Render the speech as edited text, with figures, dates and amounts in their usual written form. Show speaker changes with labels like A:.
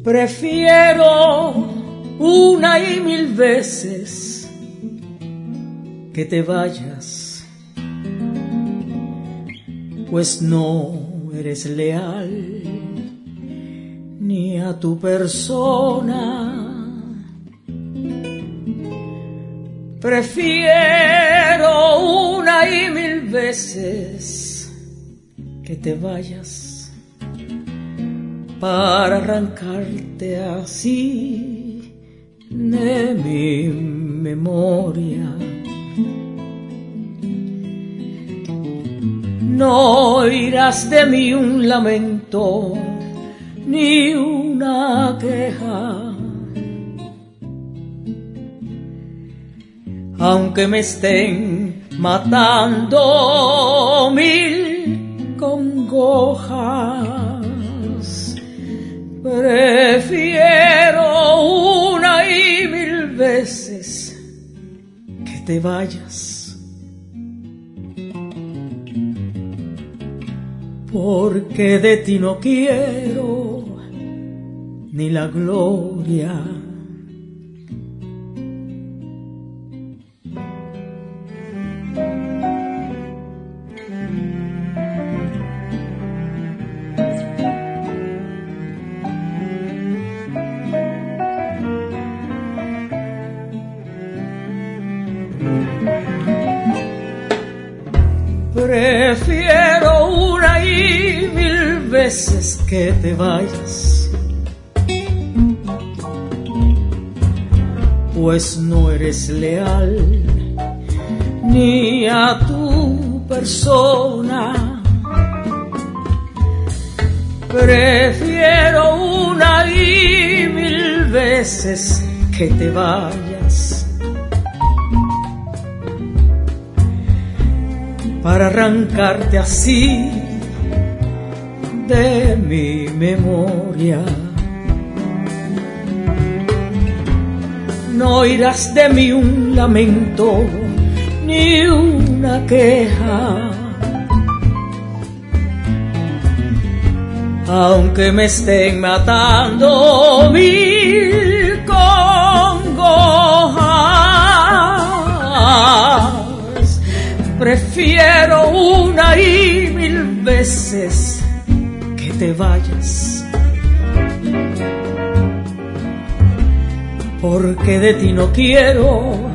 A: Prefiero una y mil veces que te vayas, pues no eres leal ni a tu persona. Prefiero una y mil veces que te vayas para arrancarte así de mi memoria. No oirás de mí un lamento ni una queja, aunque me estén matando mil congojas. Prefiero una y mil veces que te vayas, porque de ti no quiero ni la gloria. Prefiero una y mil veces que te vayas, pues no eres leal ni a tu persona. Prefiero una y mil veces que te vayas para arrancarte así de mi memoria. No oirás de mí un lamento ni una queja, aunque me estén matando mil congojas. Prefiero una y mil veces que te vayas, porque de ti no quiero